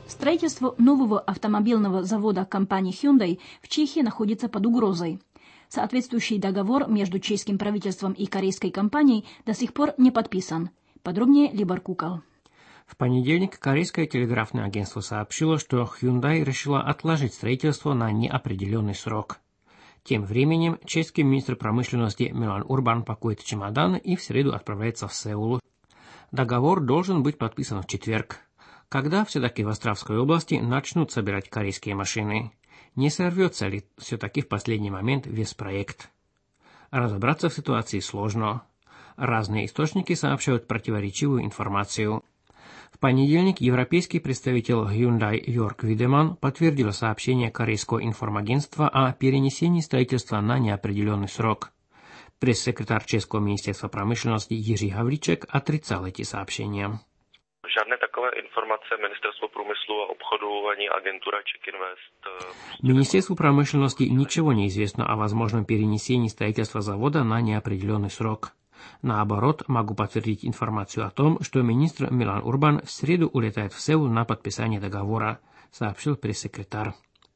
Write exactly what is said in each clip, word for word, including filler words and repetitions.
Строительство нового автомобильного завода компании Hyundai в Чехии находится под угрозой. Соответствующий договор между чешским правительством и корейской компанией до сих пор не подписан. Подробнее Либор Кукал. В понедельник корейское телеграфное агентство сообщило, что Hyundai решила отложить строительство на неопределенный срок. Тем временем чешский министр промышленности Milan Urban пакует чемодан и в среду отправляется в Сеул. Договор должен быть подписан в четверг, когда все-таки в Островской области начнут собирать корейские машины. Не сорвется ли все-таки в последний момент весь проект? Разобраться в ситуации сложно. Разные источники сообщают противоречивую информацию. В понедельник европейский представитель Hyundai Jörg Wiedemann подтвердил сообщение корейского информагентства о перенесении строительства на неопределенный срок. Пресс-секретарь чешского министерства промышленности Jiří Havlíček отрицал эти сообщения. Žádné takové informace Ministerstvo průmyslu a obchodu ani agentura CzechInvest. Министерству промышленности ничего не известно о возможном перенесении строительства завода на неопределенный срок. Наоборот, могу подтвердить информацию о том, что министр Milan Urban в среду улетает в Сеул на подписание договора, сообщил пресс-секретарь.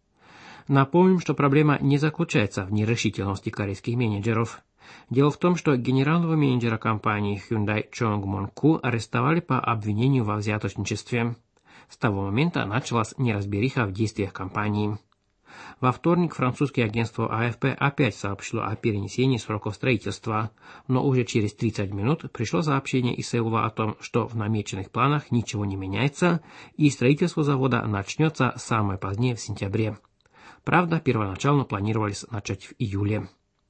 Напомним, что проблема не заключается в нерешительности корейских менеджеров. Дело в том, что генерального менеджера компании Hyundai Чонг Мон Ку арестовали по обвинению во взяточничестве. С того момента началась неразбериха в действиях компании. Во вторник французское агентство А Ф П опять сообщило о перенесении сроков строительства, но уже через тридцать минут пришло сообщение из Сеула о том, что в намеченных планах ничего не меняется и строительство завода начнется самое позднее в сентябре. Правда, первоначально планировалось начать в июле.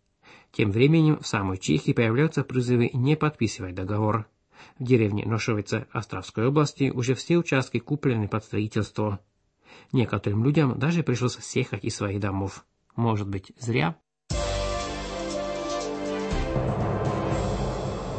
Тем временем в самой Чехии появляются призывы не подписывать договор. В деревне Ношовице Островской области уже все участки куплены под строительство. Некоторым людям даже пришлось съехать из своих домов. Может быть, зря?